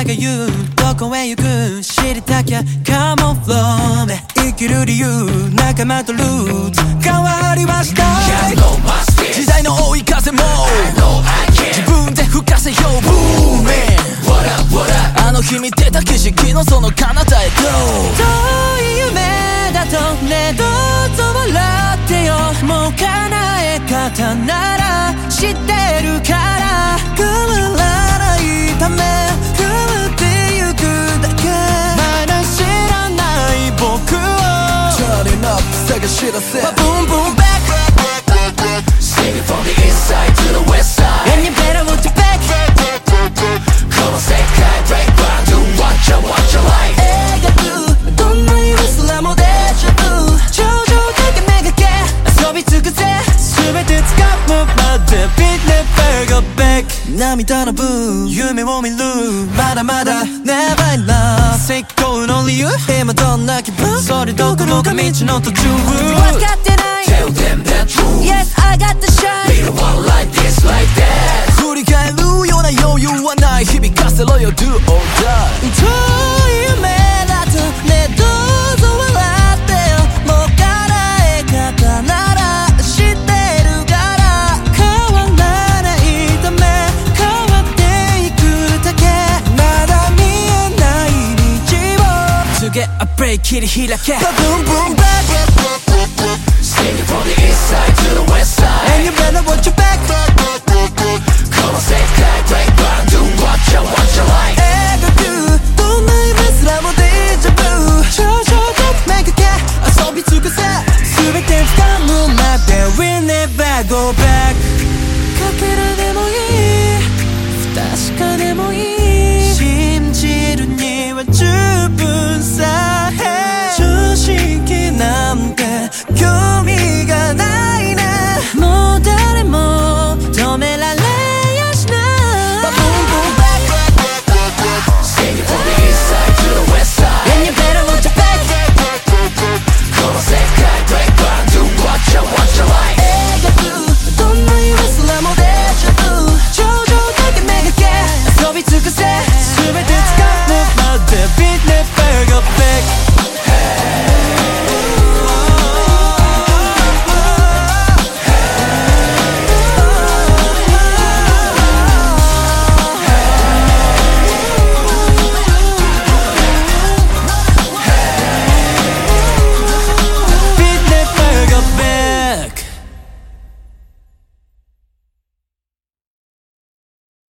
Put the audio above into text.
が言うどこへ行く知りたきゃ Come on flow 生きる理由仲間とルーツ変わりました。時代の追い風も自分で吹かせよう Boom man あの日見てた景色のその彼方へ Go 遠い夢だとねどうぞ笑ってよもう叶え方なら知ってるから変わらないため変わってゆくだけまだ知らない僕を Turning up 探し出せ Boom boom back Sing it from the east side to the west side And you better watch your back この世界 break down Do what you like 描くどんな夢すらもデジャブ頂上だけめがけ遊び尽くせ全て使うまで Beat never go back 涙の分夢を見るまだまだ Never enough 成功の理由今どんな気分それどころか道の途中分かってない Tell them the truth Yes I got the shine We don't want like this like that 振り返るような余裕はない響かせろよ Do or die 遠い夢だとねどうぞ笑ってよもう叶え方なら知ってるから変わらないため変わっていくだけまだ見えない道を告げあブレイ切り開け Boom boom back Sing it from the east side to the west side And you better watch your back この世界 break down Do what you like 描くどんな夢すらも